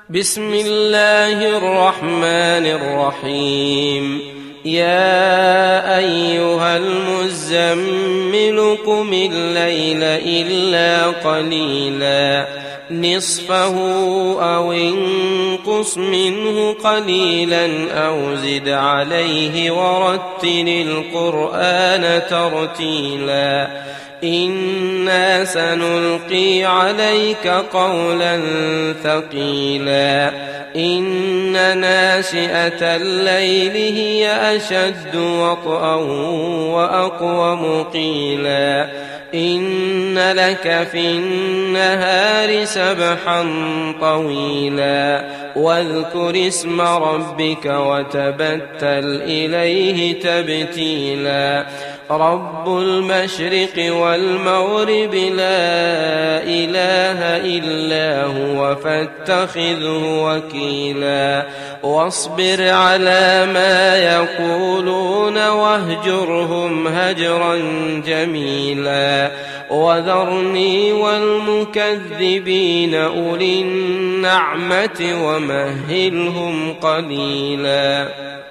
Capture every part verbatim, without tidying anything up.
بسم الله الرحمن الرحيم. يا أيها المزمل قم الليل إلا قليلا نصفه أو انقص منه قليلا أو زد عليه ورتل القرآن ترتيلا إنا سنلقي عليك قولا ثقيلا إن ناشئة الليل هي أشد وطئا وأقوم قيلا إن لك في النهار سبحا طويلا واذكر اسم ربك وتبتل إليه تبتيلا رب المشرق والمغرب لا إله إلا هو فاتخذه وكيلا واصبر على ما يقولون واهجرهم هجرا جميلا وذرني والمكذبين أولي النعمة ومهلهم قليلا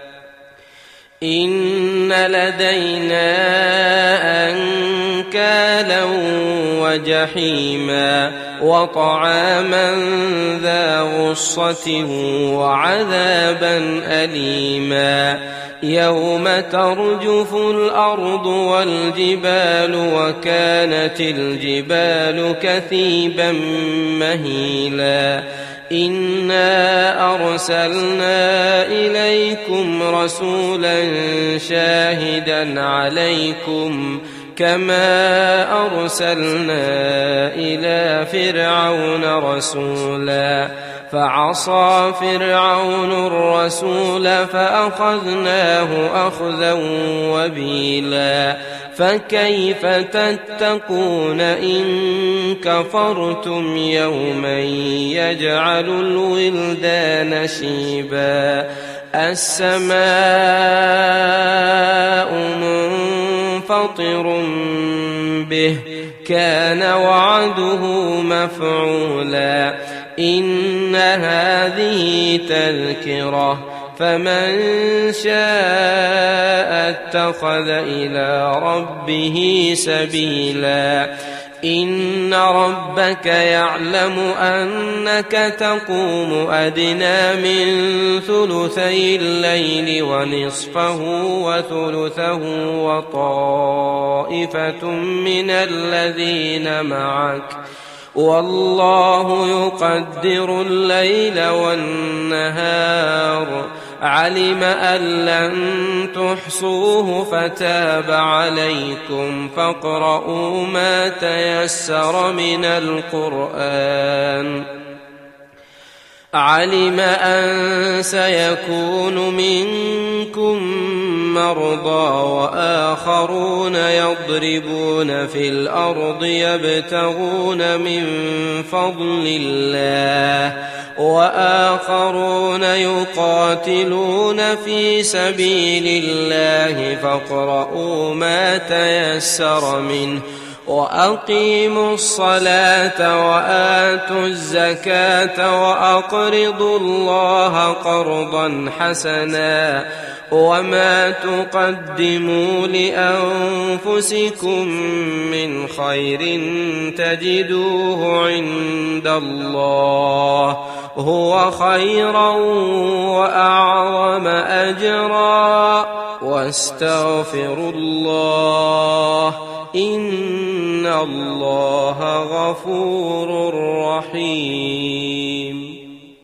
إن لدينا أنكالا وجحيما وطعاما ذا غصة وعذابا أليما يوم ترجف الأرض والجبال وكانت الجبال كثيبا مهيلا إنا أرسلنا إليكم رسولا شاهدا عليكم كما أرسلنا إلى فرعون رسولا فعصى فرعون الرسول فأخذناه أخذا وبيلا فكيف تتقون إن كفرتم يوما يجعل الولدان شيبا السماء منفطر به كان وعده مفعولا إن هذه تذكرة فمن شاء اتخذ إلى ربه سبيلا إن ربك يعلم أنك تقوم أدنى من ثلثي الليل ونصفه وثلثه وطائفة من الذين معك والله يقدر الليل والنهار علم أن لن تحصوه فتاب عليكم فاقرؤوا ما تيسر من القرآن علم أن سيكون منكم مرضى وآخرون يضربون في الأرض يبتغون من فضل الله وآخرون يقاتلون في سبيل الله فاقرؤوا ما تيسر منه وأقيموا الصلاة وآتوا الزكاة وأقرضوا الله قرضا حسنا وما تقدموا لأنفسكم من خير تجدوه عند الله هو خيرا وأعظم أجرا واستغفروا الله إن الله غفور رحيم.